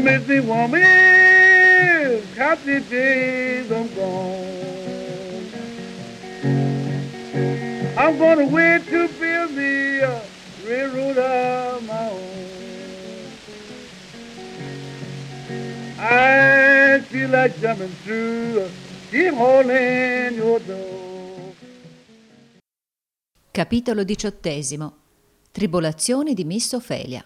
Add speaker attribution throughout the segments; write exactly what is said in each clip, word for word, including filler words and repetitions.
Speaker 1: missing woman, happy days I'm gone. I'm gonna wait to build me a railroad of my own. I feel like jumping through, keep holding your door.
Speaker 2: Capitolo diciottesimo. Tribolazioni di Miss Ophelia.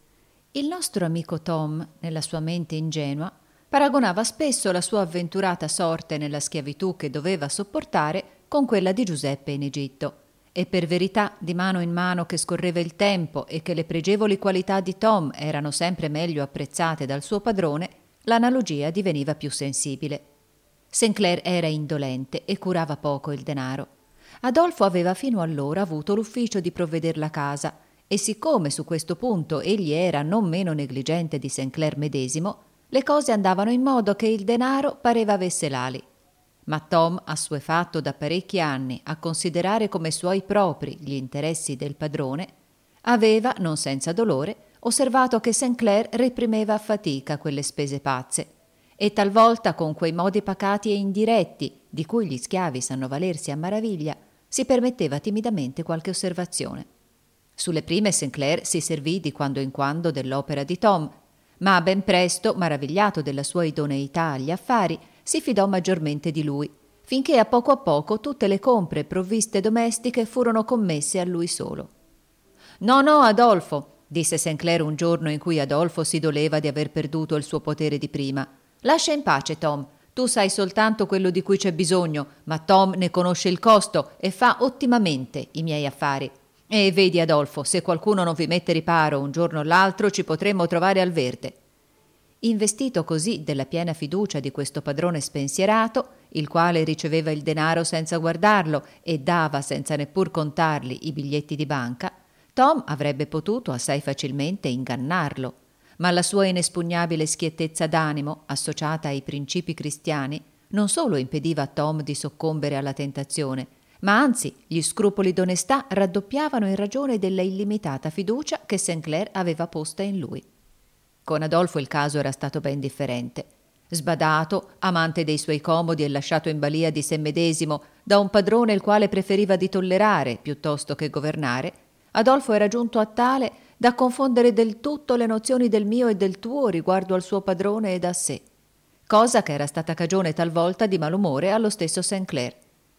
Speaker 2: Il nostro amico Tom, nella sua mente ingenua, paragonava spesso la sua avventurata sorte nella schiavitù che doveva sopportare con quella di Giuseppe in Egitto. E per verità, di mano in mano che scorreva il tempo e che le pregevoli qualità di Tom erano sempre meglio apprezzate dal suo padrone, l'analogia diveniva più sensibile. Saint Clair era indolente e curava poco il denaro. Adolfo aveva fino allora avuto l'ufficio di provveder la casa, e siccome su questo punto egli era non meno negligente di Saint Clair medesimo, le cose andavano in modo che il denaro pareva avesse l'ali. Ma Tom, assuefatto da parecchi anni a considerare come suoi propri gli interessi del padrone, aveva, non senza dolore, osservato che Saint Clair reprimeva a fatica quelle spese pazze, e talvolta con quei modi pacati e indiretti di cui gli schiavi sanno valersi a maraviglia, si permetteva timidamente qualche osservazione. Sulle prime Saint Clair si servì di quando in quando dell'opera di Tom, ma ben presto, maravigliato della sua idoneità agli affari, si fidò maggiormente di lui, finché a poco a poco tutte le compre e provviste domestiche furono commesse a lui solo. «No, no, Adolfo», disse Saint Clair un giorno in cui Adolfo si doleva di aver perduto il suo potere di prima. «Lascia in pace, Tom. Tu sai soltanto quello di cui c'è bisogno, ma Tom ne conosce il costo e fa ottimamente i miei affari. E vedi, Adolfo, se qualcuno non vi mette riparo un giorno o l'altro ci potremmo trovare al verde». Investito così della piena fiducia di questo padrone spensierato, il quale riceveva il denaro senza guardarlo e dava senza neppur contarli i biglietti di banca, Tom avrebbe potuto assai facilmente ingannarlo, ma la sua inespugnabile schiettezza d'animo, associata ai principi cristiani, non solo impediva a Tom di soccombere alla tentazione, ma anzi gli scrupoli d'onestà raddoppiavano in ragione della illimitata fiducia che Saint Clair aveva posta in lui. Con Adolfo il caso era stato ben differente. Sbadato, amante dei suoi comodi e lasciato in balia di sé medesimo da un padrone il quale preferiva di tollerare piuttosto che governare, Adolfo era giunto a tale da confondere del tutto le nozioni del mio e del tuo riguardo al suo padrone e a sé, cosa che era stata cagione talvolta di malumore allo stesso Saint Clair.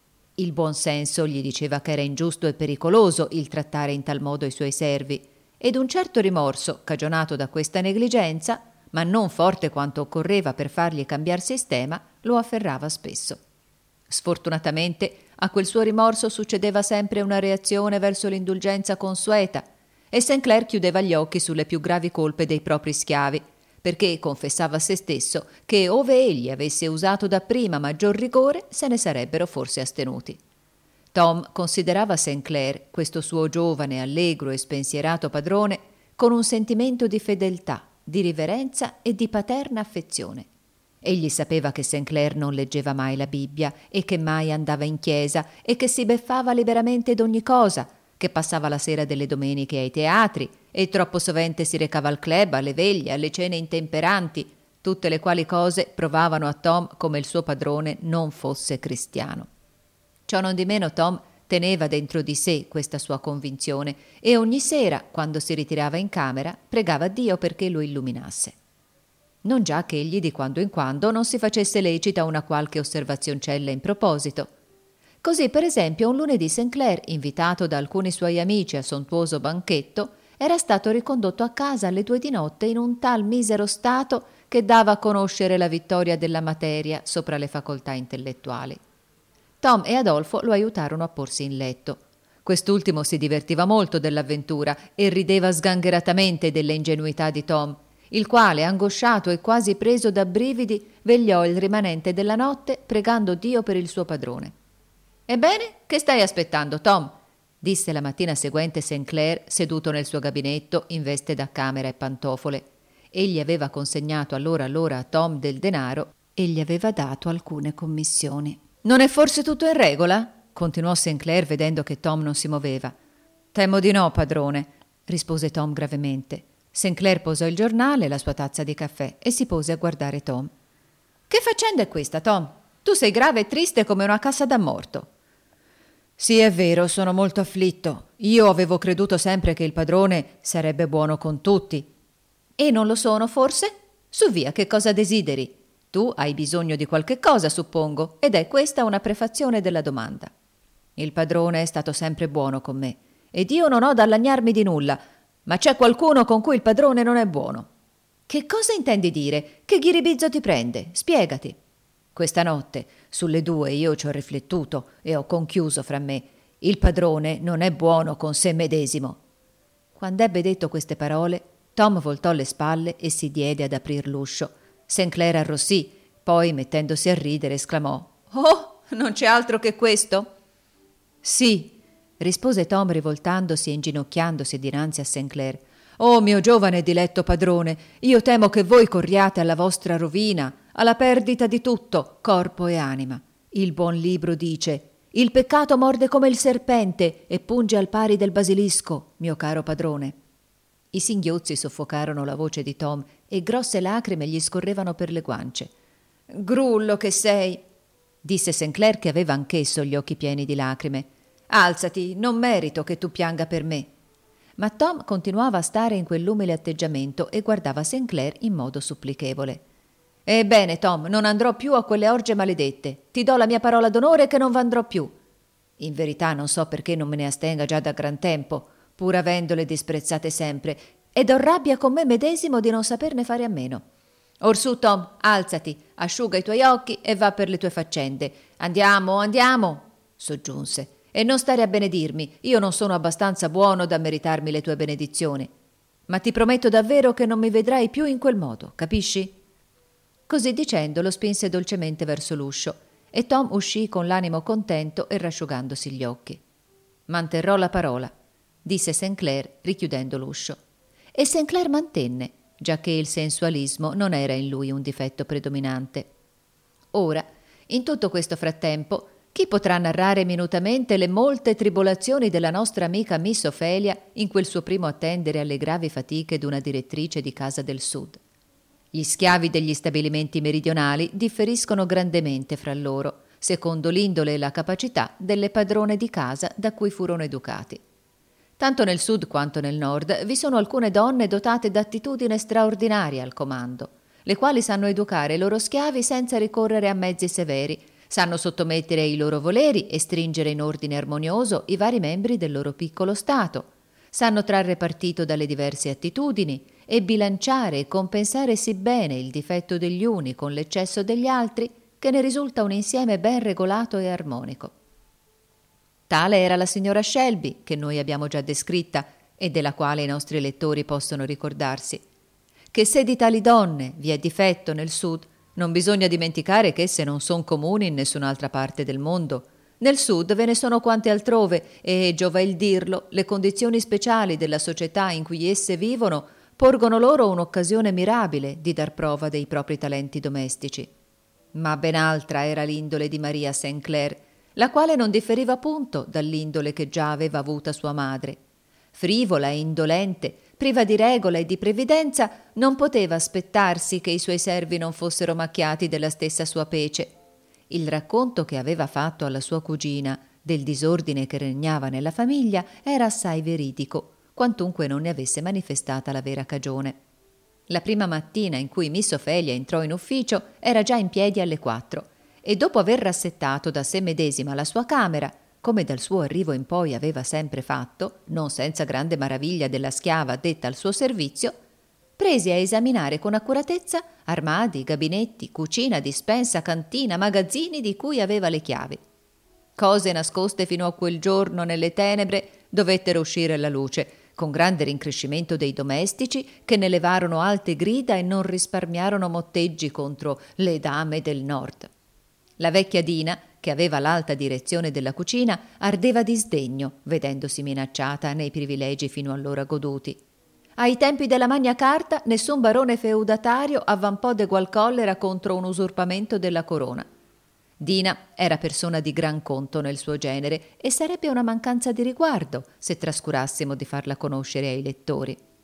Speaker 2: Il buon senso gli diceva che era ingiusto e pericoloso il trattare in tal modo i suoi servi, ed un certo rimorso, cagionato da questa negligenza, ma non forte quanto occorreva per fargli cambiar sistema, lo afferrava spesso. Sfortunatamente a quel suo rimorso succedeva sempre una reazione verso l'indulgenza consueta, e Saint Clair chiudeva gli occhi sulle più gravi colpe dei propri schiavi, perché confessava a se stesso che ove egli avesse usato dapprima maggior rigore se ne sarebbero forse astenuti. Tom considerava Saint Clair, questo suo giovane, allegro e spensierato padrone, con un sentimento di fedeltà, di riverenza e di paterna affezione. Egli sapeva che Saint Clair non leggeva mai la Bibbia e che mai andava in chiesa e che si beffava liberamente d'ogni cosa, che passava la sera delle domeniche ai teatri e troppo sovente si recava al club, alle veglie, alle cene intemperanti, tutte le quali cose provavano a Tom come il suo padrone non fosse cristiano. Ciò nondimeno Tom teneva dentro di sé questa sua convinzione e ogni sera, quando si ritirava in camera, pregava Dio perché lo illuminasse. Non già che egli di quando in quando non si facesse lecita una qualche osservazioncella in proposito. Così, per esempio, un lunedì Saint Clair, invitato da alcuni suoi amici a sontuoso banchetto, era stato ricondotto a casa alle due di notte in un tal misero stato che dava a conoscere la vittoria della materia sopra le facoltà intellettuali. Tom e Adolfo lo aiutarono a porsi in letto. Quest'ultimo si divertiva molto dell'avventura e rideva sgangheratamente delle ingenuità di Tom, il quale, angosciato e quasi preso da brividi, vegliò il rimanente della notte pregando Dio per il suo padrone. «Ebbene, che stai aspettando, Tom?» disse la mattina seguente Saint Clair, seduto nel suo gabinetto in veste da camera e pantofole. Egli aveva consegnato allora allora a Tom del denaro e gli aveva dato alcune commissioni. «Non è forse tutto in regola?» continuò Saint Clair vedendo che Tom non si moveva. «Temo di no, padrone», rispose Tom gravemente. Sinclair posò il giornale e la sua tazza di caffè e si pose a guardare Tom. «Che faccenda è questa, Tom? Tu sei grave e triste come una cassa da morto». «Sì, è vero, sono molto afflitto. Io avevo creduto sempre che il padrone sarebbe buono con tutti». «E non lo sono, forse? Su via, che cosa desideri? Tu hai bisogno di qualche cosa, suppongo, ed è questa una prefazione della domanda». «Il padrone è stato sempre buono con me, ed io non ho da lagnarmi di nulla, ma c'è qualcuno con cui il padrone non è buono». «Che cosa intendi dire? Che ghiribizzo ti prende? Spiegati». «Questa notte, sulle due, io ci ho riflettuto e ho conchiuso fra me. Il padrone non è buono con se medesimo». Quando ebbe detto queste parole, Tom voltò le spalle e si diede ad aprir l'uscio. Sinclair arrossì, poi, mettendosi a ridere, esclamò: «Oh, non c'è altro che questo?» «Sì», rispose Tom rivoltandosi e inginocchiandosi dinanzi a Sinclair. «Oh, mio giovane e diletto padrone, io temo che voi corriate alla vostra rovina, alla perdita di tutto, corpo e anima. Il buon libro dice: il peccato morde come il serpente e punge al pari del basilisco, mio caro padrone». I singhiozzi soffocarono la voce di Tom e grosse lacrime gli scorrevano per le guance. «Grullo che sei», disse Sinclair, che aveva anch'esso gli occhi pieni di lacrime. «Alzati, non merito che tu pianga per me». Ma Tom continuava a stare in quell'umile atteggiamento e guardava Sinclair in modo supplichevole. «Ebbene, Tom, non andrò più a quelle orge maledette. Ti do la mia parola d'onore che non vandrò più. In verità non so perché non me ne astenga già da gran tempo, pur avendole disprezzate sempre, ed ho rabbia con me medesimo di non saperne fare a meno. Orsù, Tom, alzati, asciuga i tuoi occhi e va per le tue faccende. Andiamo, andiamo», soggiunse. «E non stare a benedirmi, io non sono abbastanza buono da meritarmi le tue benedizioni. Ma ti prometto davvero che non mi vedrai più in quel modo, capisci?» Così dicendo lo spinse dolcemente verso l'uscio e Tom uscì con l'animo contento e rasciugandosi gli occhi. «Manterrò la parola», disse Sinclair richiudendo l'uscio. E Sinclair mantenne, giacché il sensualismo non era in lui un difetto predominante. Ora, in tutto questo frattempo, chi potrà narrare minutamente le molte tribolazioni della nostra amica Miss Ophelia in quel suo primo attendere alle gravi fatiche d'una direttrice di casa del Sud? Gli schiavi degli stabilimenti meridionali differiscono grandemente fra loro, secondo l'indole e la capacità delle padrone di casa da cui furono educati. Tanto nel Sud quanto nel Nord vi sono alcune donne dotate d'attitudine straordinaria al comando, le quali sanno educare i loro schiavi senza ricorrere a mezzi severi, sanno sottomettere ai loro voleri e stringere in ordine armonioso i vari membri del loro piccolo Stato, sanno trarre partito dalle diverse attitudini e bilanciare e compensare sì bene il difetto degli uni con l'eccesso degli altri che ne risulta un insieme ben regolato e armonico. Tale era la signora Shelby, che noi abbiamo già descritta e della quale i nostri lettori possono ricordarsi. Che se di tali donne vi è difetto nel Sud, non bisogna dimenticare che esse non son comuni in nessun'altra parte del mondo. Nel Sud ve ne sono quante altrove e, giova il dirlo, le condizioni speciali della società in cui esse vivono porgono loro un'occasione mirabile di dar prova dei propri talenti domestici. Ma ben altra era l'indole di Maria Sinclair, la quale non differiva punto dall'indole che già aveva avuta sua madre. Frivola e indolente, priva di regola e di previdenza, non poteva aspettarsi che i suoi servi non fossero macchiati della stessa sua pece. Il racconto che aveva fatto alla sua cugina del disordine che regnava nella famiglia era assai veridico, quantunque non ne avesse manifestata la vera cagione. La prima mattina in cui Miss Ophelia entrò in ufficio era già in piedi alle quattro e dopo aver rassettato da sé medesima la sua camera, come dal suo arrivo in poi aveva sempre fatto, non senza grande maraviglia della schiava addetta al suo servizio, prese a esaminare con accuratezza armadi, gabinetti, cucina, dispensa, cantina, magazzini di cui aveva le chiavi. Cose nascoste fino a quel giorno nelle tenebre dovettero uscire alla luce, con grande rincrescimento dei domestici che ne levarono alte grida e non risparmiarono motteggi contro le dame del Nord. La vecchia Dina, che aveva l'alta direzione della cucina, ardeva di sdegno, vedendosi minacciata nei privilegi fino allora goduti. Ai tempi della Magna Carta nessun barone feudatario avvampò d'egual collera contro un usurpamento della corona. Dina era persona di gran conto nel suo genere e sarebbe una mancanza di riguardo se trascurassimo di farla conoscere ai lettori.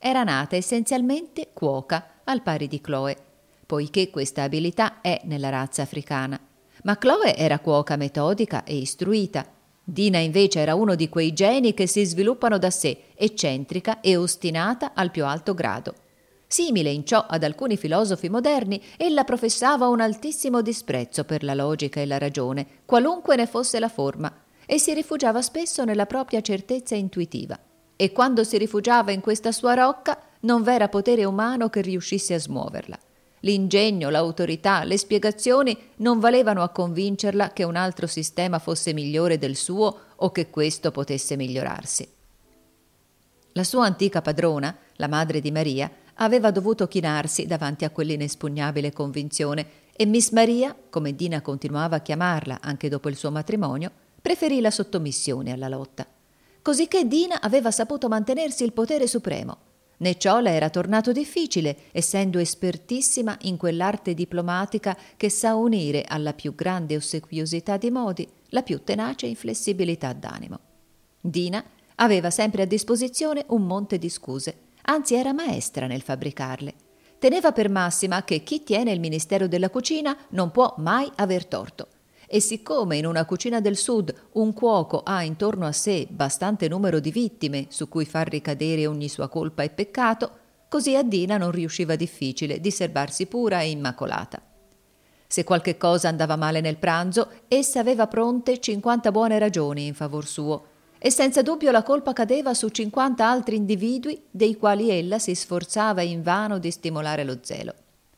Speaker 2: era nata essenzialmente cuoca, al pari di Chloe, poiché questa abilità è nella razza africana. Ma Chloe era cuoca metodica e istruita. Dina invece era uno di quei geni che si sviluppano da sé, eccentrica e ostinata al più alto grado. Simile in ciò ad alcuni filosofi moderni, ella professava un altissimo disprezzo per la logica e la ragione, qualunque ne fosse la forma, e si rifugiava spesso nella propria certezza intuitiva. E quando si rifugiava in questa sua rocca, non v'era potere umano che riuscisse a smuoverla. L'ingegno, l'autorità, le spiegazioni non valevano a convincerla che un altro sistema fosse migliore del suo o che questo potesse migliorarsi. La sua antica padrona, la madre di Maria, aveva dovuto chinarsi davanti a quell'inespugnabile convinzione e Miss Maria, come Dina continuava a chiamarla anche dopo il suo matrimonio, preferì la sottomissione alla lotta. Cosicché Dina aveva saputo mantenersi il potere supremo. Né ciò le era tornato difficile, essendo espertissima in quell'arte diplomatica che sa unire alla più grande ossequiosità di modi la più tenace inflessibilità d'animo. Dina aveva sempre a disposizione un monte di scuse, anzi era maestra nel fabbricarle. Teneva per massima che chi tiene il ministero della cucina non può mai aver torto. E siccome in una cucina del sud un cuoco ha intorno a sé bastante numero di vittime su cui far ricadere ogni sua colpa e peccato, così a Dina non riusciva difficile di serbarsi pura e immacolata. Se qualche cosa andava male nel pranzo, essa aveva pronte cinquanta buone ragioni in favor suo, e senza dubbio la colpa cadeva su cinquanta altri individui dei quali ella si sforzava invano di stimolare lo zelo.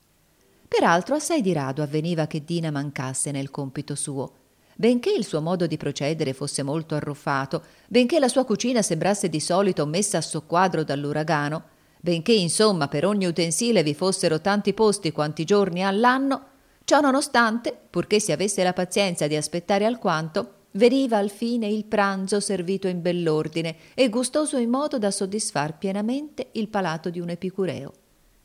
Speaker 2: Peraltro assai di rado avveniva che Dina mancasse nel compito suo. Benché il suo modo di procedere fosse molto arruffato, benché la sua cucina sembrasse di solito messa a soqquadro dall'uragano, benché insomma per ogni utensile vi fossero tanti posti quanti giorni all'anno, ciò nonostante, purché si avesse la pazienza di aspettare alquanto, veniva al fine il pranzo servito in bell'ordine e gustoso in modo da soddisfar pienamente il palato di un epicureo.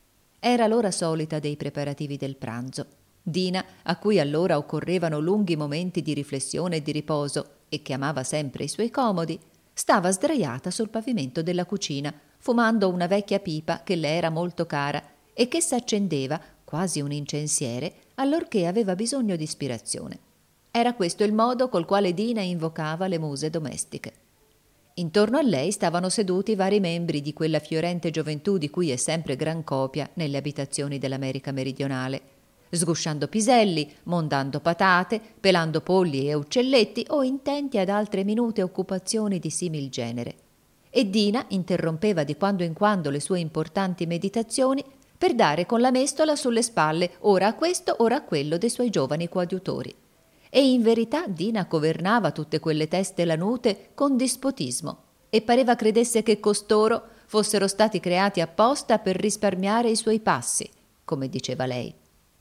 Speaker 2: Era l'ora solita dei preparativi del pranzo. Dina, a cui allora occorrevano lunghi momenti di riflessione e di riposo, e che amava sempre i suoi comodi, stava sdraiata sul pavimento della cucina, fumando una vecchia pipa che le era molto cara e che s'accendeva, quasi un incensiere, allorché aveva bisogno di ispirazione. Era questo il modo col quale Dina invocava le muse domestiche. Intorno a lei stavano seduti vari membri di quella fiorente gioventù di cui è sempre gran copia nelle abitazioni dell'America meridionale, sgusciando piselli, mondando patate, pelando polli e uccelletti o intenti ad altre minute occupazioni di simil genere. E Dina interrompeva di quando in quando le sue importanti meditazioni per dare con la mestola sulle spalle ora a questo ora a quello dei suoi giovani coadiutori. E in verità Dina governava tutte quelle teste lanute con dispotismo e pareva credesse che costoro fossero stati creati apposta per risparmiare i suoi passi, come diceva lei.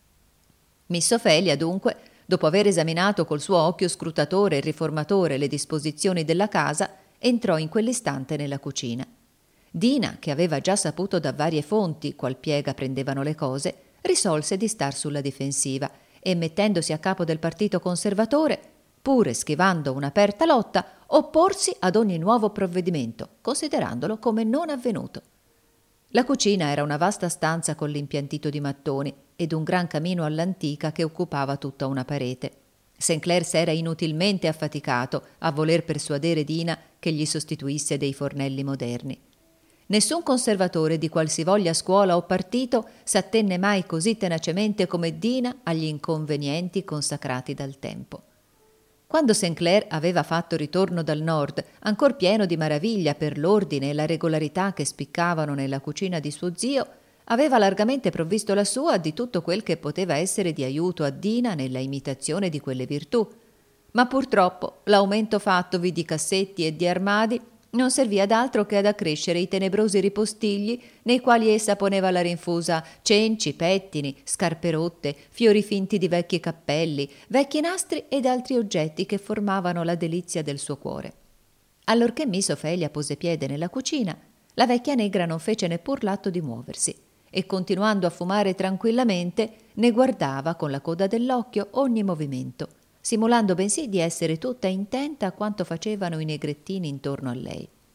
Speaker 2: Miss Ophelia, dunque, dopo aver esaminato col suo occhio scrutatore e riformatore le disposizioni della casa, entrò in quell'istante nella cucina. Dina, che aveva già saputo da varie fonti qual piega prendevano le cose, risolse di star sulla difensiva e mettendosi a capo del partito conservatore, pure schivando un'aperta lotta, opporsi ad ogni nuovo provvedimento, considerandolo come non avvenuto. La cucina era una vasta stanza con l'impiantito di mattoni ed un gran camino all'antica che occupava tutta una parete. Saint Clair s'era inutilmente affaticato a voler persuadere Dina che gli sostituisse dei fornelli moderni. Nessun conservatore di qualsivoglia scuola o partito s'attenne mai così tenacemente come Dina agli inconvenienti consacrati dal tempo. Quando Saint Clair aveva fatto ritorno dal nord, ancor pieno di maraviglia per l'ordine e la regolarità che spiccavano nella cucina di suo zio, aveva largamente provvisto la sua di tutto quel che poteva essere di aiuto a Dina nella imitazione di quelle virtù. Ma purtroppo l'aumento fattovi di cassetti e di armadi non servì ad altro che ad accrescere i tenebrosi ripostigli nei quali essa poneva la rinfusa cenci, pettini, scarpe rotte, fiori finti di vecchi cappelli, vecchi nastri ed altri oggetti che formavano la delizia del suo cuore. Allorché Miss Ophelia pose piede nella cucina, la vecchia negra non fece neppur l'atto di muoversi e, continuando a fumare tranquillamente, ne guardava con la coda dell'occhio ogni movimento, simulando bensì di essere tutta intenta a quanto facevano i negrettini intorno a lei.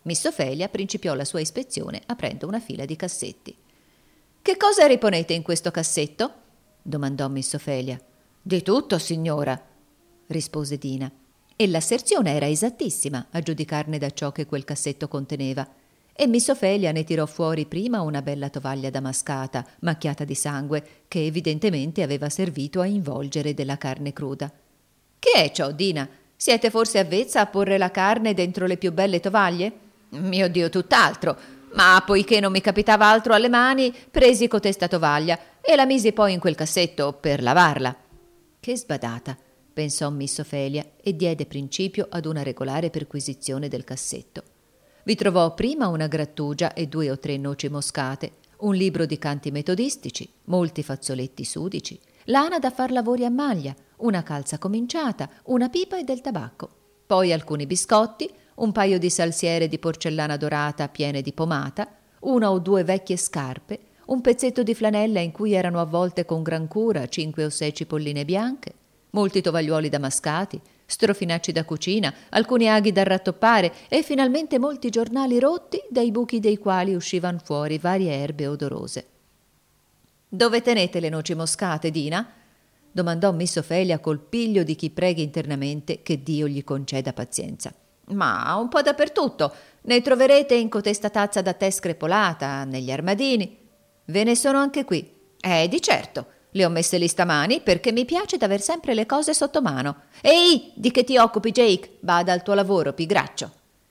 Speaker 2: Miss Ophelia principiò la sua ispezione aprendo una fila di cassetti. «Che cosa riponete in questo cassetto?» domandò Miss Ophelia. «Di tutto, signora», rispose Dina. E l'asserzione era esattissima, a giudicarne da ciò che quel cassetto conteneva. E Miss Ophelia ne tirò fuori prima una bella tovaglia damascata, macchiata di sangue, che evidentemente aveva servito a involgere della carne cruda. «Che è ciò, Dina? Siete forse avvezza a porre la carne dentro le più belle tovaglie?» «Mio Dio, tutt'altro! Ma poiché non mi capitava altro alle mani, presi cotesta tovaglia e la misi poi in quel cassetto per lavarla». «Che sbadata!» pensò Miss Ophelia e diede principio ad una regolare perquisizione del cassetto. Vi trovò prima una grattugia e due o tre noci moscate, un libro di canti metodistici, molti fazzoletti sudici, lana da far lavori a maglia, una calza cominciata, una pipa e del tabacco, poi alcuni biscotti, un paio di salsiere di porcellana dorata piene di pomata, una o due vecchie scarpe, un pezzetto di flanella in cui erano avvolte con gran cura cinque o sei cipolline bianche, molti tovagliuoli damascati, strofinacci da cucina, alcuni aghi da rattoppare e finalmente molti giornali rotti dai buchi dei quali uscivan fuori varie erbe odorose. «Dove tenete le noci moscate, Dina?» domandò Miss Ophelia col piglio di chi preghi internamente che Dio gli conceda pazienza. «Ma un po' dappertutto. Ne troverete in cotesta tazza da tè screpolata, negli armadini. Ve ne sono anche qui. Eh, di certo. Le ho messe lì stamani perché mi piace d'aver sempre le cose sotto mano. Ehi, di che ti occupi, Jake? Bada al tuo lavoro, pigraccio».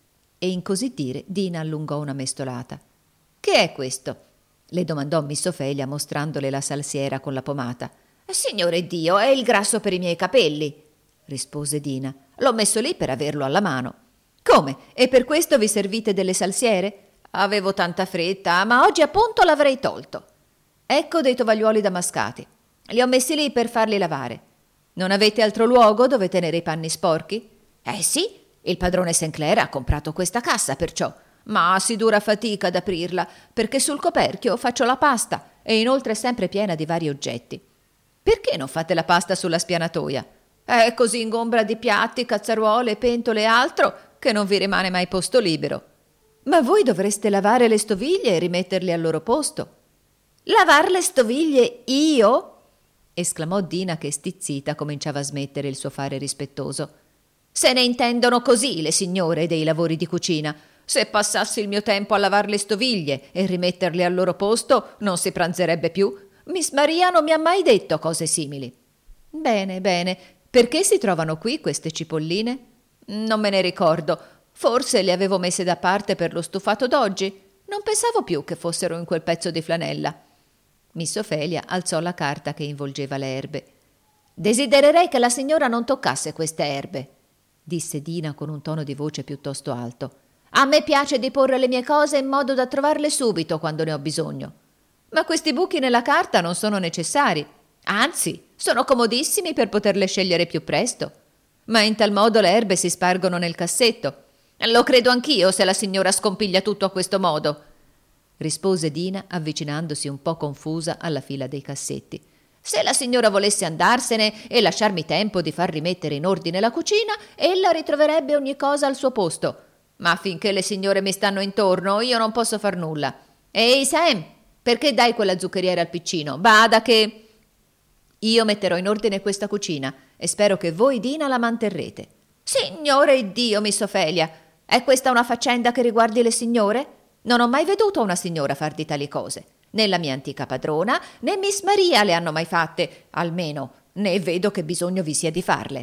Speaker 2: E in così dire Dina allungò una mestolata. «Che è questo?» le domandò Miss Ophelia mostrandole la salsiera con la pomata. «Signore Dio, è il grasso per i miei capelli», rispose Dina. «L'ho messo lì per averlo alla mano». «Come? E per questo vi servite delle salsiere?» «Avevo tanta fretta, ma oggi appunto l'avrei tolto». «Ecco dei tovagliuoli damascati. Li ho messi lì per farli lavare. Non avete altro luogo dove tenere i panni sporchi?» «Eh sì, il padrone Sinclair ha comprato questa cassa perciò, ma si dura fatica ad aprirla perché sul coperchio faccio la pasta e inoltre è sempre piena di vari oggetti». «Perché non fate la pasta sulla spianatoia?» «È così ingombra di piatti, cazzaruole, pentole e altro che non vi rimane mai posto libero». «Ma voi dovreste lavare le stoviglie e rimetterle al loro posto». «Lavar le stoviglie io?» esclamò Dina che stizzita cominciava a smettere il suo fare rispettoso. «Se ne intendono così le signore dei lavori di cucina. Se passassi il mio tempo a lavar le stoviglie e rimetterle al loro posto non si pranzerebbe più. Miss Maria non mi ha mai detto cose simili». «Bene, bene. Perché si trovano qui queste cipolline?» «Non me ne ricordo. Forse le avevo messe da parte per lo stufato d'oggi. Non pensavo più che fossero in quel pezzo di flanella». Miss Ophelia alzò la carta che involgeva le erbe. «Desidererei che la signora non toccasse queste erbe», disse Dina con un tono di voce piuttosto alto. «A me piace diporre le mie cose in modo da trovarle subito quando ne ho bisogno». «Ma questi buchi nella carta non sono necessari. Anzi, sono comodissimi per poterle scegliere più presto. Ma in tal modo le erbe si spargono nel cassetto. Lo credo anch'io se la signora scompiglia tutto a questo modo», rispose Dina avvicinandosi un po' confusa alla fila dei cassetti. «Se la signora volesse andarsene e lasciarmi tempo di far rimettere in ordine la cucina, ella ritroverebbe ogni cosa al suo posto. Ma finché le signore mi stanno intorno io non posso far nulla. Ehi Sam, perché dai quella zuccheriera al piccino? Bada che...» «Io metterò in ordine questa cucina e spero che voi, Dina, la manterrete». «Signore Dio, Miss Ophelia, è questa una faccenda che riguardi le signore? Non ho mai veduto una signora far di tali cose. Né la mia antica padrona, né Miss Maria le hanno mai fatte, almeno, né vedo che bisogno vi sia di farle».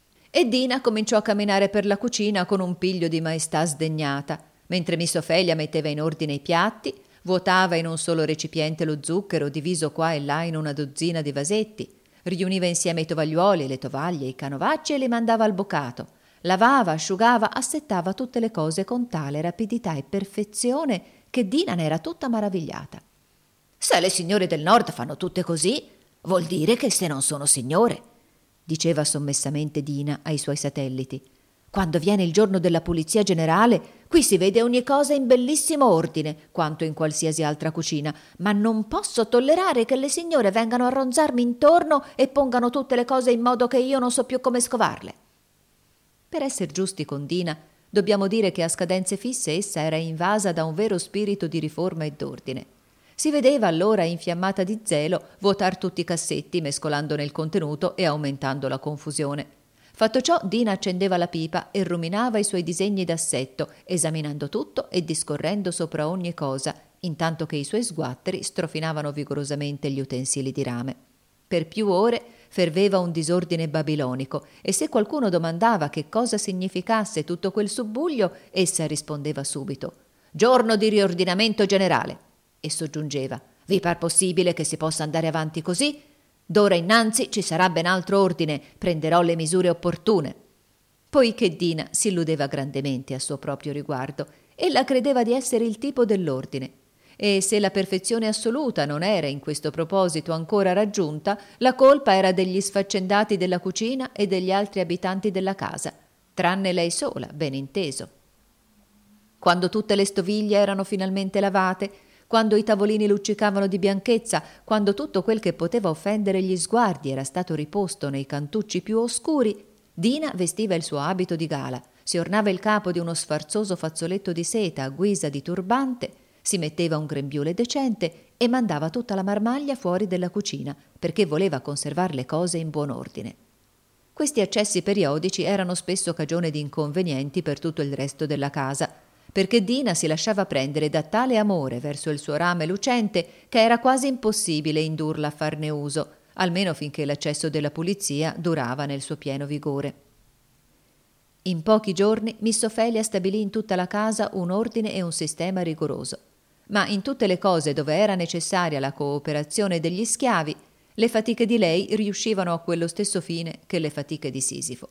Speaker 2: E Dina cominciò a camminare per la cucina con un piglio di maestà sdegnata, mentre Miss Ophelia metteva in ordine i piatti, vuotava in un solo recipiente lo zucchero diviso qua e là in una dozzina di vasetti, riuniva insieme i tovagliuoli, le tovaglie, i canovacci e li mandava al bocato, lavava, asciugava, assettava tutte le cose con tale rapidità e perfezione che Dina ne era tutta maravigliata. «Se le signore del nord fanno tutte così, vuol dire che se non sono signore», diceva sommessamente Dina ai suoi satelliti. «Quando viene il giorno della pulizia generale, qui si vede ogni cosa in bellissimo ordine, quanto in qualsiasi altra cucina, ma non posso tollerare che le signore vengano a ronzarmi intorno e pongano tutte le cose in modo che io non so più come scovarle». Per esser giusti con Dina, Dobbiamo dire che a scadenze fisse essa era invasa da un vero spirito di riforma e d'ordine. Si vedeva allora, infiammata di zelo, vuotar tutti i cassetti, mescolandone il contenuto e aumentando la confusione. Fatto ciò, Dina accendeva la pipa e ruminava i suoi disegni d'assetto, esaminando tutto e discorrendo sopra ogni cosa, intanto che i suoi sguatteri strofinavano vigorosamente gli utensili di rame. Per più ore ferveva un disordine babilonico e se qualcuno domandava che cosa significasse tutto quel subbuglio, essa rispondeva subito: «Giorno di riordinamento generale!» e soggiungeva: «Vi par possibile che si possa andare avanti così? D'ora innanzi ci sarà ben altro ordine, prenderò le misure opportune». Poiché Dina si illudeva grandemente a suo proprio riguardo, ella credeva di essere il tipo dell'ordine, e se la perfezione assoluta non era in questo proposito ancora raggiunta, la colpa era degli sfaccendati della cucina e degli altri abitanti della casa, tranne lei sola, ben inteso. Quando tutte le stoviglie erano finalmente lavate, quando i tavolini luccicavano di bianchezza, quando tutto quel che poteva offendere gli sguardi era stato riposto nei cantucci più oscuri, Dina vestiva il suo abito di gala, si ornava il capo di uno sfarzoso fazzoletto di seta a guisa di turbante, si metteva un grembiule decente e mandava tutta la marmaglia fuori della cucina, perché voleva conservar le cose in buon ordine. Questi accessi periodici erano spesso cagione di inconvenienti per tutto il resto della casa, perché Dina si lasciava prendere da tale amore verso il suo rame lucente che era quasi impossibile indurla a farne uso, almeno finché l'accesso della pulizia durava nel suo pieno vigore. In pochi giorni Miss Ophelia stabilì in tutta la casa un ordine e un sistema rigoroso, ma in tutte le cose dove era necessaria la cooperazione degli schiavi, le fatiche di lei riuscivano a quello stesso fine che le fatiche di Sisifo.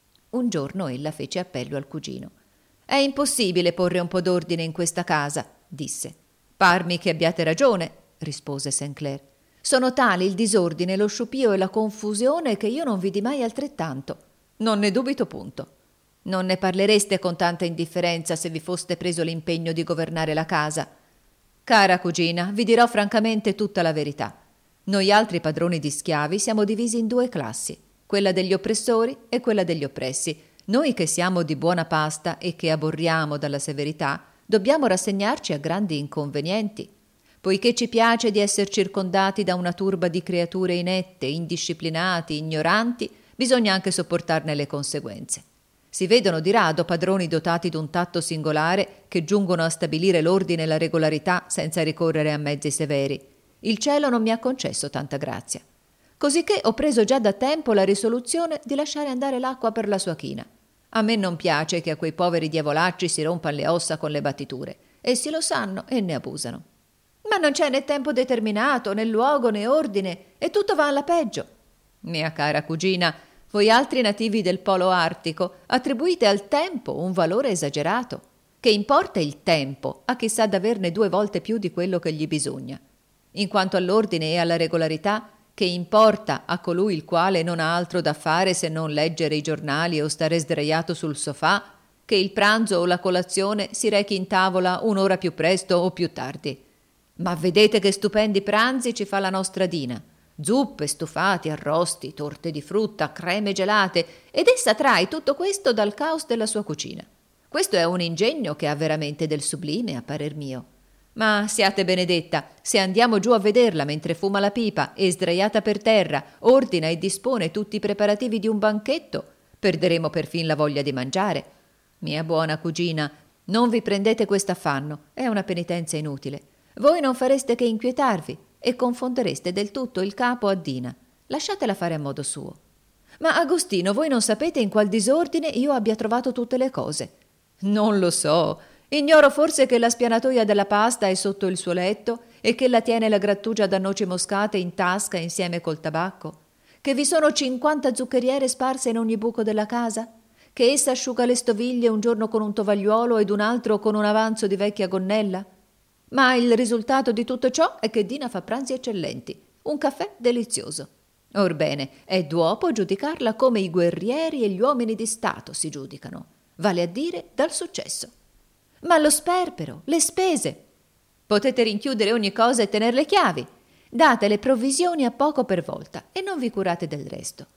Speaker 2: Un giorno ella fece appello al cugino. «È impossibile porre un po' d'ordine in questa casa», disse. «Parmi che abbiate ragione», rispose Saint Clair. «Sono tali il disordine, lo sciupio e la confusione che io non vidi mai altrettanto. Non ne dubito punto. Non ne parlereste con tanta indifferenza se vi foste preso l'impegno di governare la casa. Cara cugina, vi dirò francamente tutta la verità. Noi altri padroni di schiavi siamo divisi in due classi, quella degli oppressori e quella degli oppressi. Noi che siamo di buona pasta e che aborriamo dalla severità, dobbiamo rassegnarci a grandi inconvenienti. Poiché ci piace di essere circondati da una turba di creature inette, indisciplinati, ignoranti, bisogna anche sopportarne le conseguenze. Si vedono di rado padroni dotati d'un tatto singolare che giungono a stabilire l'ordine e la regolarità senza ricorrere a mezzi severi. Il cielo non mi ha concesso tanta grazia. Cosicché ho preso già da tempo la risoluzione di lasciare andare l'acqua per la sua china. A me non piace che a quei poveri diavolacci si rompan le ossa con le battiture. Essi lo sanno e ne abusano. Ma non c'è né tempo determinato, né luogo, né ordine, e tutto va alla peggio. Mia cara cugina, voi altri nativi del polo artico attribuite al tempo un valore esagerato. Che importa il tempo a chi sa d'averne due volte più di quello che gli bisogna? In quanto all'ordine e alla regolarità, che importa a colui il quale non ha altro da fare se non leggere i giornali o stare sdraiato sul sofà, che il pranzo o la colazione si rechi in tavola un'ora più presto o più tardi? Ma vedete che stupendi pranzi ci fa la nostra Dina. Zuppe, stufati, arrosti, torte di frutta, creme gelate, ed essa trae tutto questo dal caos della sua cucina. Questo è un ingegno che ha veramente del sublime, a parer mio. Ma siate benedetta, se andiamo giù a vederla mentre fuma la pipa e sdraiata per terra ordina e dispone tutti i preparativi di un banchetto, perderemo perfin la voglia di mangiare. Mia buona cugina, non vi prendete quest'affanno, è una penitenza inutile. Voi non fareste che inquietarvi e confondereste del tutto il capo a Dina. Lasciatela fare a modo suo. Ma Agostino, voi non sapete in qual disordine io abbia trovato tutte le cose. Non lo so. Ignoro forse che la spianatoia della pasta è sotto il suo letto e che la tiene la grattugia da noci moscate in tasca insieme col tabacco? Che vi sono cinquanta zuccheriere sparse in ogni buco della casa? Che essa asciuga le stoviglie un giorno con un tovagliuolo ed un altro con un avanzo di vecchia gonnella? Ma il risultato di tutto ciò è che Dina fa pranzi eccellenti, un caffè delizioso. Orbene, è d'uopo giudicarla come i guerrieri e gli uomini di Stato si giudicano, vale a dire dal successo. Ma lo sperpero, le spese. Potete rinchiudere ogni cosa e tener le chiavi. Date le provvisioni a poco per volta e non vi curate del resto.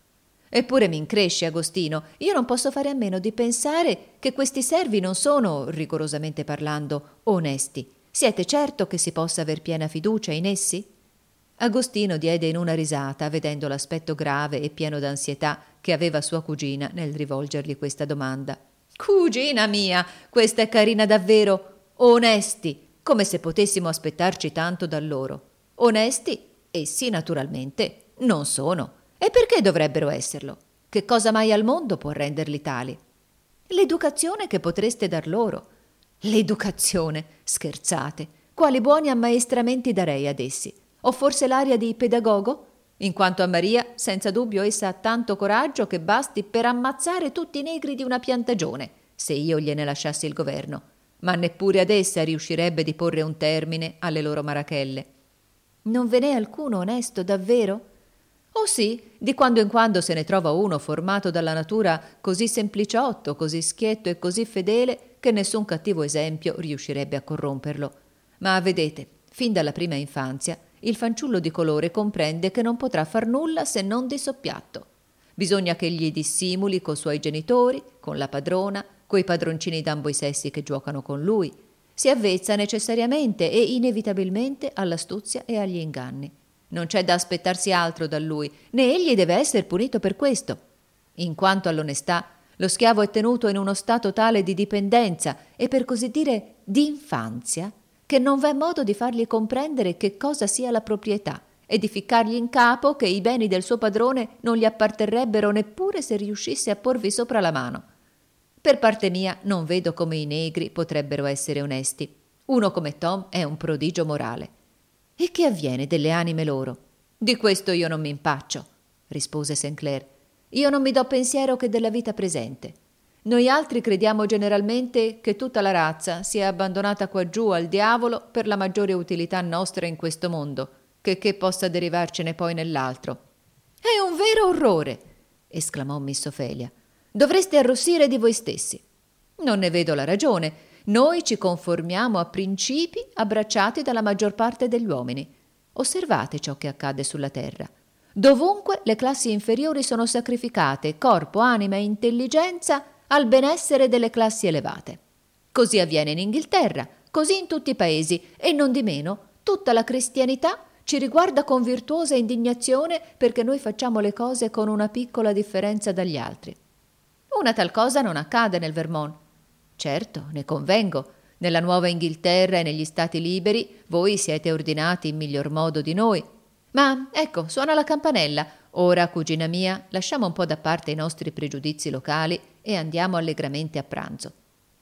Speaker 2: Eppure mi incresce, Agostino. Io non posso fare a meno di pensare che questi servi non sono, rigorosamente parlando, onesti. Siete certo che si possa aver piena fiducia in essi? Agostino diede in una risata, vedendo l'aspetto grave e pieno d'ansietà che aveva sua cugina nel rivolgergli questa domanda. Cugina mia, questa è carina davvero. Onesti, come se potessimo aspettarci tanto da loro. Onesti, essi naturalmente non sono. E perché dovrebbero esserlo? Che cosa mai al mondo può renderli tali? L'educazione che potreste dar loro. L'educazione, scherzate. Quali buoni ammaestramenti darei ad essi? Ho forse l'aria di pedagogo? In quanto a Maria, senza dubbio essa ha tanto coraggio che basti per ammazzare tutti i negri di una piantagione, se io gliene lasciassi il governo. Ma neppure ad essa riuscirebbe di porre un termine alle loro marachelle. Non ve n'è alcuno onesto, davvero? Oh sì, di quando in quando se ne trova uno formato dalla natura così sempliciotto, così schietto e così fedele che nessun cattivo esempio riuscirebbe a corromperlo. Ma vedete, fin dalla prima infanzia, il fanciullo di colore comprende che non potrà far nulla se non di soppiatto. Bisogna che gli dissimuli coi suoi genitori, con la padrona, coi padroncini d'ambo i sessi che giuocano con lui. Si avvezza necessariamente e inevitabilmente all'astuzia e agli inganni. Non c'è da aspettarsi altro da lui, né egli deve essere punito per questo. In quanto all'onestà, lo schiavo è tenuto in uno stato tale di dipendenza e per così dire di infanzia, che non v'è modo di fargli comprendere che cosa sia la proprietà e di ficcargli in capo che i beni del suo padrone non gli apparterrebbero neppure se riuscisse a porvi sopra la mano. Per parte mia non vedo come i negri potrebbero essere onesti. Uno come Tom è un prodigio morale. E che avviene delle anime loro? Di questo io non mi impaccio, rispose Saint Clair. Io non mi do pensiero che della vita presente. Noi altri crediamo generalmente che tutta la razza sia abbandonata quaggiù al diavolo per la maggiore utilità nostra in questo mondo, che che possa derivarcene poi nell'altro. È un vero orrore, esclamò Miss Ophelia. Dovreste arrossire di voi stessi. Non ne vedo la ragione. Noi ci conformiamo a principi abbracciati dalla maggior parte degli uomini. Osservate ciò che accade sulla terra. Dovunque le classi inferiori sono sacrificate, corpo, anima e intelligenza, al benessere delle classi elevate. Così avviene in Inghilterra, così in tutti i paesi, e non di meno tutta la cristianità ci riguarda con virtuosa indignazione perché noi facciamo le cose con una piccola differenza dagli altri. Una tal cosa non accade nel Vermont. Certo, ne convengo. Nella Nuova Inghilterra e negli Stati liberi voi siete ordinati in miglior modo di noi. Ma ecco, suona la campanella. Ora, cugina mia, lasciamo un po' da parte i nostri pregiudizi locali e andiamo allegramente a pranzo.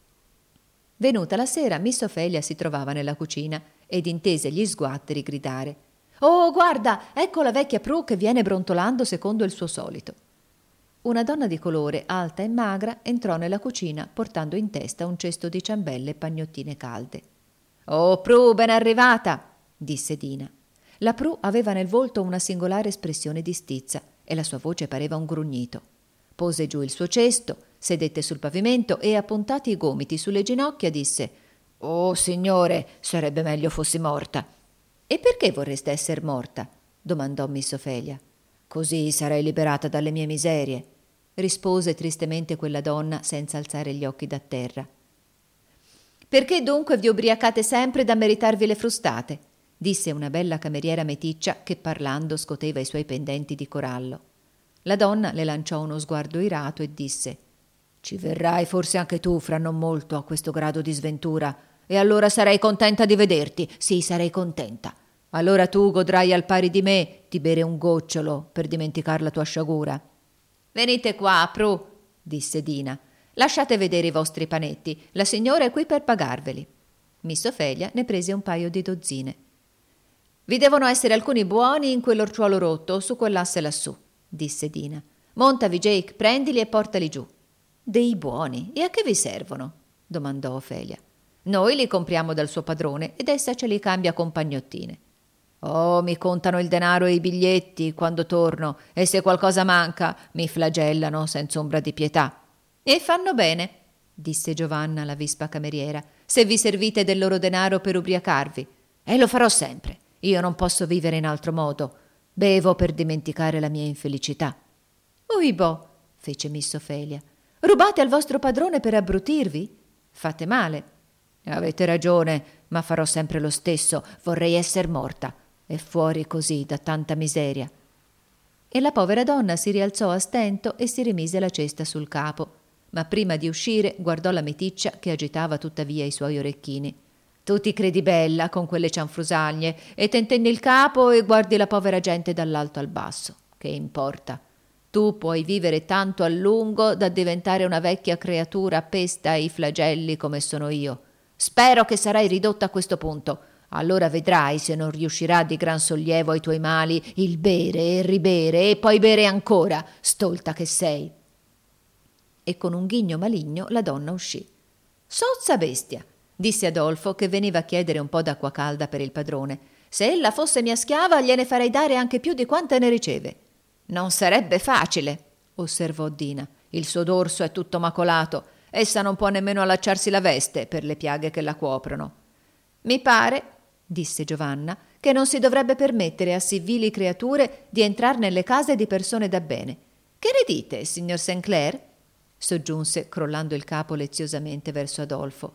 Speaker 2: Venuta la sera, Miss Ophelia si trovava nella cucina ed intese gli sguatteri gridare: «Oh, guarda, ecco la vecchia Prue che viene brontolando secondo il suo solito». Una donna di colore, alta e magra, entrò nella cucina portando in testa un cesto di ciambelle e pagnottine calde. «Oh, Prue, ben arrivata!» disse Dina. La Prue aveva nel volto una singolare espressione di stizza e la sua voce pareva un grugnito. Pose giù il suo cesto, sedette sul pavimento e, appuntati i gomiti sulle ginocchia, disse: «Oh, signore, sarebbe meglio fossi morta». «E perché vorreste essere morta?» domandò Miss Ophelia. «Così sarei liberata dalle mie miserie», rispose tristemente quella donna senza alzare gli occhi da terra. «Perché dunque vi ubriacate sempre da meritarvi le frustate?» disse una bella cameriera meticcia che parlando scoteva i suoi pendenti di corallo. La donna le lanciò uno sguardo irato e disse: «Ci verrai forse anche tu fra non molto a questo grado di sventura, e allora sarei contenta di vederti, sì, sarei contenta. Allora tu godrai al pari di me di bere un gocciolo per dimenticar la tua sciagura». «Venite qua, Prue», disse Dina. «Lasciate vedere i vostri panetti, la signora è qui per pagarveli». Miss Ophelia ne prese un paio di dozzine. «Vi devono essere alcuni buoni in quell'orciuolo rotto su quell'asse lassù», disse Dina. «Montavi, Jake, prendili e portali giù». «Dei buoni? E a che vi servono?» domandò Ophelia. «Noi li compriamo dal suo padrone ed essa ce li cambia con pagnottine». «Oh, mi contano il denaro e i biglietti quando torno, e se qualcosa manca mi flagellano senza ombra di pietà». «E fanno bene», disse Giovanna, la vispa cameriera, «se vi servite del loro denaro per ubriacarvi. E lo farò sempre. Io non posso vivere in altro modo. Bevo per dimenticare la mia infelicità». Uibò, fece miss Ophelia. Rubate al vostro padrone per abbrutirvi? Fate male. Avete ragione, ma farò sempre lo stesso. Vorrei esser morta. E fuori così da tanta miseria. E la povera donna si rialzò a stento e si rimise la cesta sul capo. Ma prima di uscire guardò la meticcia che agitava tuttavia i suoi orecchini. Tu ti credi bella con quelle cianfrusagne e tentenni il capo e guardi la povera gente dall'alto al basso. Che importa? Tu puoi vivere tanto a lungo da diventare una vecchia creatura appesta ai flagelli come sono io. Spero che sarai ridotta a questo punto. Allora vedrai se non riuscirà di gran sollievo ai tuoi mali il bere e ribere e poi bere ancora, stolta che sei. E con un ghigno maligno la donna uscì. Sozza bestia, disse Adolfo, che veniva a chiedere un po' d'acqua calda per il padrone. Se ella fosse mia schiava gliene farei dare anche più di quante ne riceve. Non sarebbe facile, osservò Dina. Il suo dorso è tutto macolato. Essa non può nemmeno allacciarsi la veste per le piaghe che la coprono. Mi pare, disse Giovanna, che non si dovrebbe permettere a sì vili creature di entrar nelle case di persone da bene. Che ne dite, signor Saint Clair? Soggiunse, crollando il capo leziosamente verso Adolfo.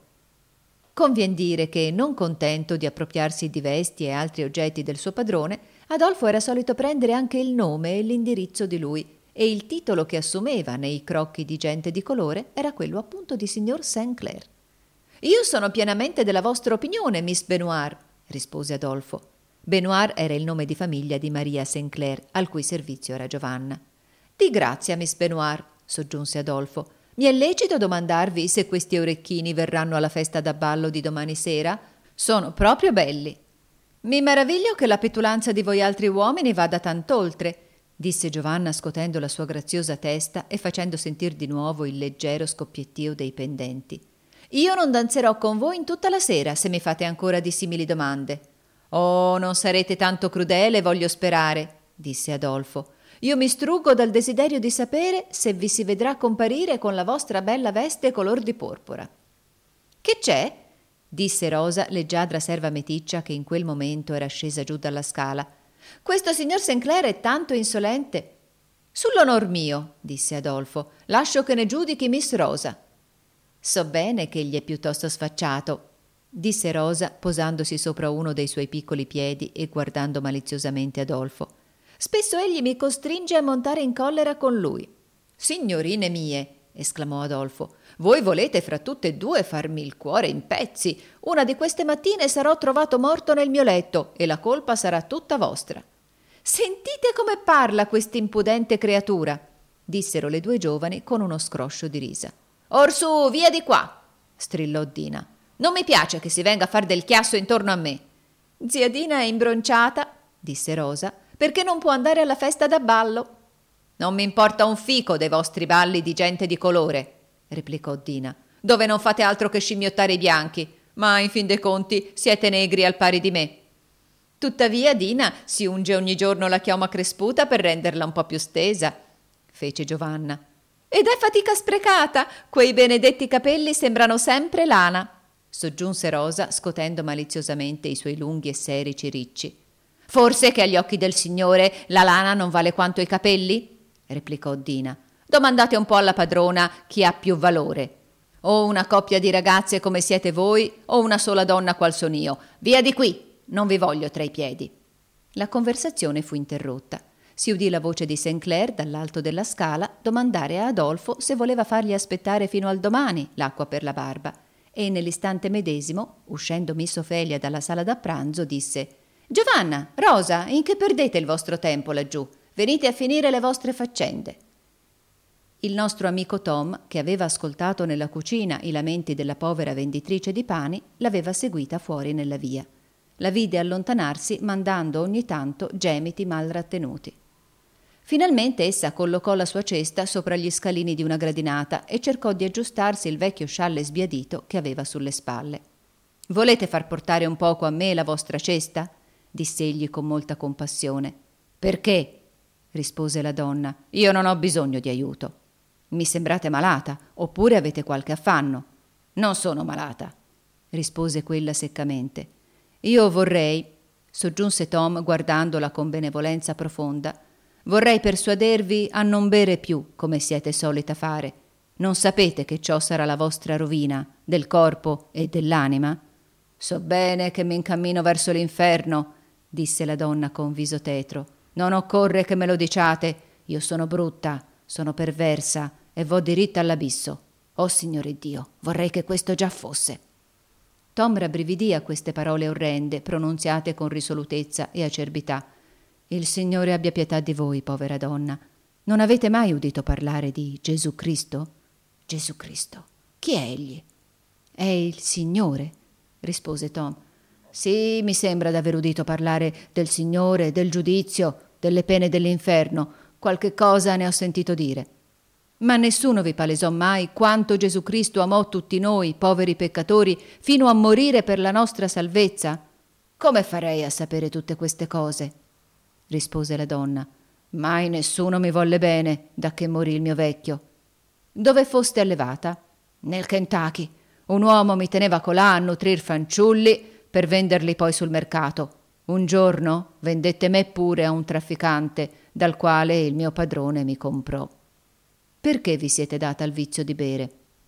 Speaker 2: Convien dire che, non contento di appropriarsi di vesti e altri oggetti del suo padrone, Adolfo era solito prendere anche il nome e l'indirizzo di lui, e il titolo che assumeva nei crocchi di gente di colore era quello appunto di signor Saint Clair. «Io sono pienamente della vostra opinione, Miss Benoir», rispose Adolfo. Benoir era il nome di famiglia di Maria Saint Clair, al cui servizio era Giovanna. «Di grazia, Miss Benoir», soggiunse Adolfo. «Mi è lecito domandarvi se questi orecchini verranno alla festa da ballo di domani sera? Sono proprio belli». «Mi meraviglio che la petulanza di voi altri uomini vada tant'oltre», disse Giovanna scotendo la sua graziosa testa e facendo sentir di nuovo il leggero scoppiettio dei pendenti. «Io non danzerò con voi in tutta la sera se mi fate ancora di simili domande». «Oh, non sarete tanto crudele, voglio sperare», disse Adolfo. «Io mi struggo dal desiderio di sapere se vi si vedrà comparire con la vostra bella veste color di porpora». «Che c'è?» disse Rosa, leggiadra serva meticcia che in quel momento era scesa giù dalla scala. «Questo signor Saint Clair è tanto insolente». «Sull'onor mio», disse Adolfo, «lascio che ne giudichi Miss Rosa». «So bene che egli è piuttosto sfacciato», disse Rosa, posandosi sopra uno dei suoi piccoli piedi e guardando maliziosamente Adolfo. «Spesso egli mi costringe a montare in collera con lui». «Signorine mie», esclamò Adolfo, «voi volete fra tutte e due farmi il cuore in pezzi. Una di queste mattine sarò trovato morto nel mio letto e la colpa sarà tutta vostra». «Sentite come parla quest'impudente creatura», dissero le due giovani con uno scroscio di risa. «Orsù, via di qua», strillò Dina. «Non mi piace che si venga a far del chiasso intorno a me». «Zia Dina è imbronciata», disse Rosa, «perché non può andare alla festa da ballo». «Non mi importa un fico dei vostri balli di gente di colore», replicò Dina, «dove non fate altro che scimmiottare i bianchi, ma in fin dei conti siete negri al pari di me». «Tuttavia Dina si unge ogni giorno la chioma cresputa per renderla un po' più stesa», fece Giovanna. «Ed è fatica sprecata, quei benedetti capelli sembrano sempre lana», soggiunse Rosa, scotendo maliziosamente i suoi lunghi e seri ricci. «Forse che agli occhi del Signore la lana non vale quanto i capelli?» replicò Dina. «Domandate un po' alla padrona chi ha più valore. O una coppia di ragazze come siete voi, o una sola donna qual son io. Via di qui, non vi voglio tra i piedi». La conversazione fu interrotta. Si udì la voce di Saint Clair dall'alto della scala domandare a Adolfo se voleva fargli aspettare fino al domani l'acqua per la barba, e nell'istante medesimo, uscendo Miss Ophelia dalla sala da pranzo, disse: «Giovanna, Rosa, in che perdete il vostro tempo laggiù? Venite a finire le vostre faccende». Il nostro amico Tom, che aveva ascoltato nella cucina i lamenti della povera venditrice di pani, l'aveva seguita fuori nella via. La vide allontanarsi mandando ogni tanto gemiti mal rattenuti. Finalmente essa collocò la sua cesta sopra gli scalini di una gradinata e cercò di aggiustarsi il vecchio scialle sbiadito che aveva sulle spalle. «Volete far portare un poco a me la vostra cesta?» diss'egli con molta compassione. «Perché?» rispose la donna. «Io non ho bisogno di aiuto». «Mi sembrate malata, oppure avete qualche affanno». «Non sono malata», rispose quella seccamente. «Io vorrei», soggiunse Tom guardandola con benevolenza profonda, Vorrei persuadervi a non bere più come siete solita fare. Non sapete che ciò sarà la vostra rovina del corpo e dell'anima? So bene che mi incammino verso l'inferno, disse la donna con viso tetro. Non occorre che me lo diciate. Io sono brutta, sono perversa e vo diritta all'abisso. Oh Signore Dio, vorrei che questo già fosse. Tom rabbrividì a queste parole orrende, pronunziate con risolutezza e acerbità. Il Signore abbia pietà di voi, povera donna. Non avete mai udito parlare di Gesù Cristo? Gesù Cristo. Chi è egli? È il Signore, rispose Tom. Sì, mi sembra d'aver udito parlare del Signore, del giudizio, delle pene dell'inferno. Qualche cosa ne ho sentito dire. Ma nessuno vi palesò mai quanto Gesù Cristo amò tutti noi, poveri peccatori, fino a morire per la nostra salvezza? Come farei a sapere tutte queste cose? Rispose la donna. Mai nessuno mi volle bene da che morì il mio vecchio. Dove foste allevata? Nel Kentucky. Un uomo mi teneva colà a nutrir fanciulli per venderli poi sul mercato. Un giorno vendette me pure a un trafficante, dal quale il mio padrone mi comprò. Perché vi siete data al vizio di bere?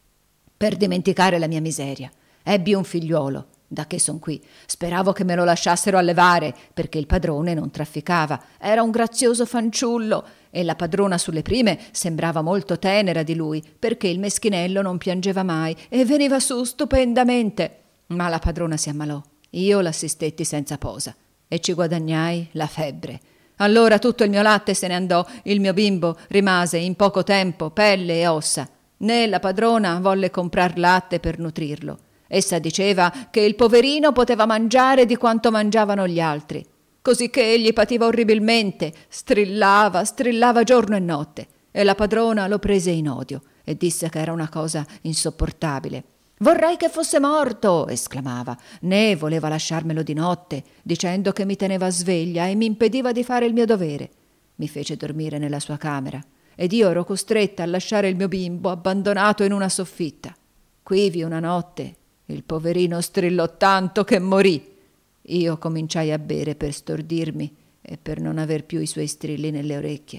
Speaker 2: Per dimenticare la mia miseria. Ebbi un figliuolo. Da che son qui. Speravo che me lo lasciassero allevare, perché il padrone non trafficava. Era un grazioso fanciullo, e la padrona sulle prime sembrava molto tenera di lui, perché il meschinello non piangeva mai e veniva su stupendamente. Ma la padrona si ammalò. Io l'assistetti senza posa e ci guadagnai la febbre. Allora tutto il mio latte se ne andò, il mio bimbo rimase in poco tempo pelle e ossa. Né la padrona volle comprar latte per nutrirlo. Essa diceva che il poverino poteva mangiare di quanto mangiavano gli altri, così che egli pativa orribilmente, strillava, strillava giorno e notte, e la padrona lo prese in odio e disse che era una cosa insopportabile. «Vorrei che fosse morto!» esclamava, né voleva lasciarmelo di notte, dicendo che mi teneva sveglia e mi impediva di fare il mio dovere. Mi fece dormire nella sua camera, ed io ero costretta a lasciare il mio bimbo abbandonato in una soffitta. Quivi una notte il poverino strillò tanto che morì. Io cominciai a bere per stordirmi e per non aver più i suoi strilli nelle orecchie.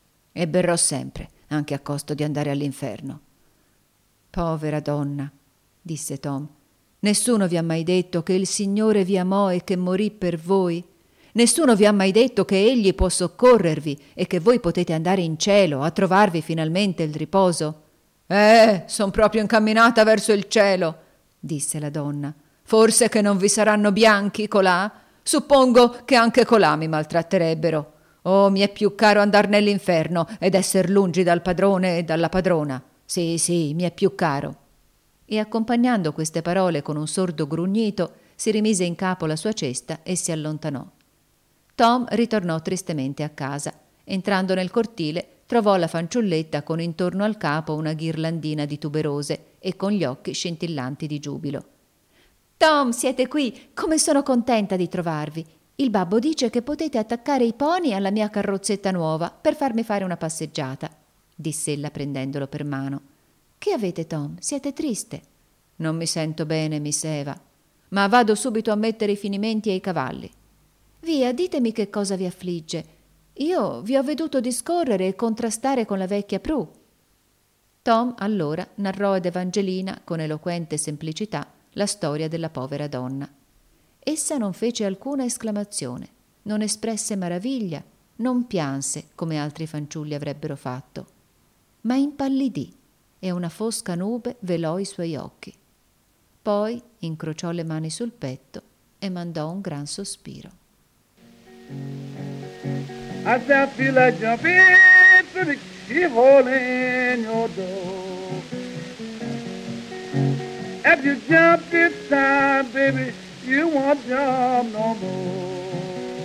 Speaker 2: E berrò sempre, anche a costo di andare all'inferno. Povera donna, disse Tom, nessuno vi ha mai detto che il Signore vi amò e che morì per voi? Nessuno vi ha mai detto che Egli può soccorrervi e che voi potete andare in cielo a trovarvi finalmente il riposo? Eh, son proprio incamminata verso il cielo, disse la donna. Forse che non vi saranno bianchi colà? Suppongo che anche colà mi maltratterebbero. Oh, mi è più caro andar nell'inferno ed esser lungi dal padrone e dalla padrona. Sì, sì, mi è più caro. E accompagnando queste parole con un sordo grugnito, si rimise in capo la sua cesta e si allontanò. Tom ritornò tristemente a casa. Entrando nel cortile, trovò la fanciulletta con intorno al capo una ghirlandina di tuberose e con gli occhi scintillanti di giubilo. «Tom, siete qui! Come sono contenta di trovarvi! Il babbo dice che potete attaccare i pony alla mia carrozzetta nuova per farmi fare una passeggiata», disse ella prendendolo per mano. «Che avete, Tom? Siete triste?» «Non mi sento bene, miss Eva, ma vado subito a mettere i finimenti ai cavalli». «Via, ditemi che cosa vi affligge. Io vi ho veduto discorrere e contrastare con la vecchia Prue». Tom allora narrò ad Evangelina con eloquente semplicità la storia della povera donna. Essa non fece alcuna esclamazione, non espresse maraviglia, non pianse come altri fanciulli avrebbero fatto, ma impallidì e una fosca nube velò i suoi occhi. Poi incrociò le mani sul petto e mandò un gran sospiro.
Speaker 1: I just feel like jumping to the keyhole in your door. If you jump this time, baby, you won't jump no more.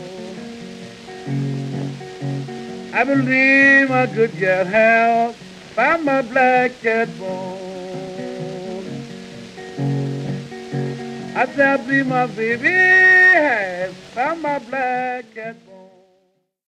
Speaker 1: I believe my good cat has found my black cat bone. I said I believe my baby has found my black cat bone.